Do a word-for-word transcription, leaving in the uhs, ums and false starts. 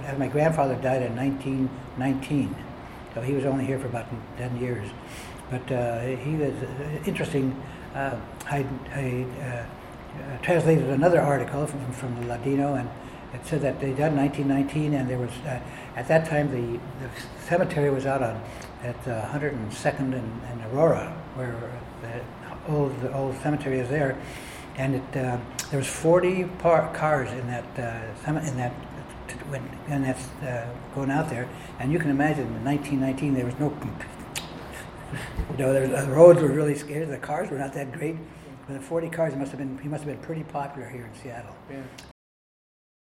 uh, my grandfather died in nineteen nineteen, so he was only here for about ten years. But uh, he was uh, interesting. Uh, I, I uh, uh, translated another article from, from the Ladino, and it said that they died in nineteen nineteen, and there was uh, at that time the, the cemetery was out on at uh, one hundred second and, and Aurora, where the old the old cemetery is there, and it uh, there was forty par- cars in that uh, in that when and that's uh, going out there, and you can imagine in nineteen nineteen there was no. You know, there, the roads were really scarce. The cars were not that great. But the forty cars, he must have been he must have been pretty popular here in Seattle. Yeah.